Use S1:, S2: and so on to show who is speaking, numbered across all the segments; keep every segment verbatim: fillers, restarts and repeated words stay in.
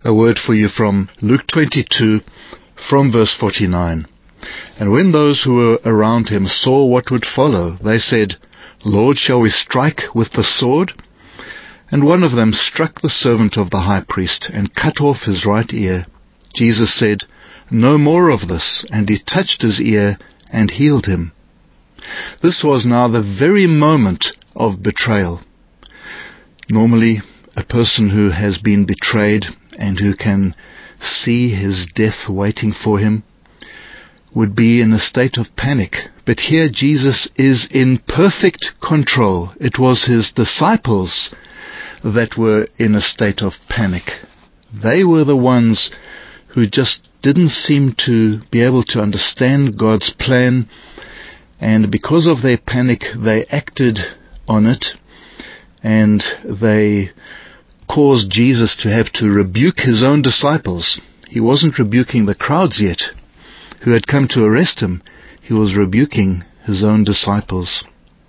S1: A word for you from Luke twenty-two, from verse forty-nine. And when those who were around him saw what would follow, they said, Lord, shall we strike with the sword? And one of them struck the servant of the high priest, and cut off his right ear. Jesus said, No more of this, and he touched his ear, and healed him. This was now the very moment of betrayal. Normally, a person who has been betrayed and who can see his death waiting for him would be in a state of panic. But here Jesus is in perfect control. It was his disciples that were in a state of panic. They were the ones who just didn't seem to be able to understand God's plan, and because of their panic they acted on it, and they caused Jesus to have to rebuke his own disciples. He wasn't rebuking the crowds yet who had come to arrest him. He was rebuking his own disciples.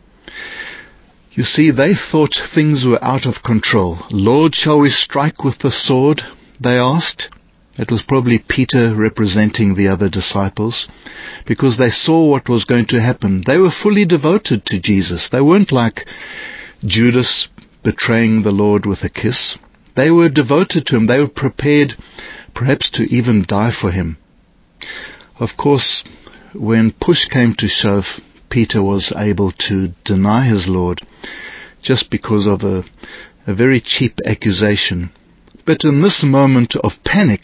S1: You see, they thought things were out of control. Lord, shall we strike with the sword? They asked. It was probably Peter representing the other disciples, because they saw what was going to happen. They were fully devoted to Jesus. They weren't like Judas betraying the Lord with a kiss. They were devoted to him. They were prepared perhaps to even die for him. Of course, when push came to shove, Peter was able to deny his Lord just because of a, a very cheap accusation. But in this moment of panic,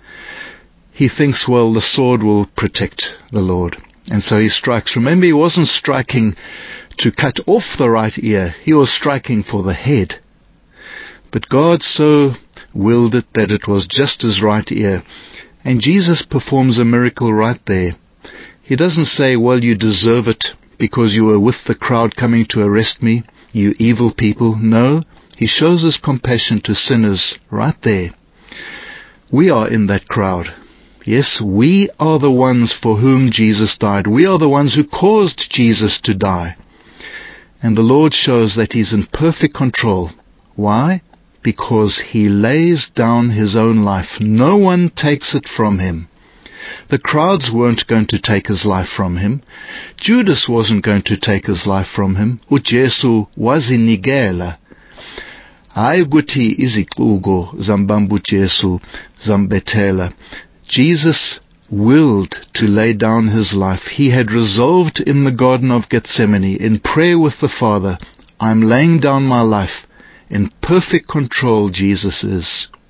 S1: he thinks, well, the sword will protect the Lord. And so he strikes. Remember, he wasn't striking to cut off the right ear. He was striking for the head. But God so willed it that it was just his right ear. And Jesus performs a miracle right there. He doesn't say, well, you deserve it because you were with the crowd coming to arrest me, you evil people. No, he shows his compassion to sinners right there. We are in that crowd. Yes, we are the ones for whom Jesus died. We are the ones who caused Jesus to die. And the Lord shows that he's in perfect control. Why? Because he lays down his own life. No one takes it from him. The crowds weren't going to take his life from him. Judas wasn't going to take his life from him. uJesu wazinikela. Hayi ukuthi izixuko zambamba uJesu zambethela. Jesus willed to lay down his life. He had resolved in the Garden of Gethsemane, in prayer with the Father, I'm laying down my life. In perfect control Jesus is.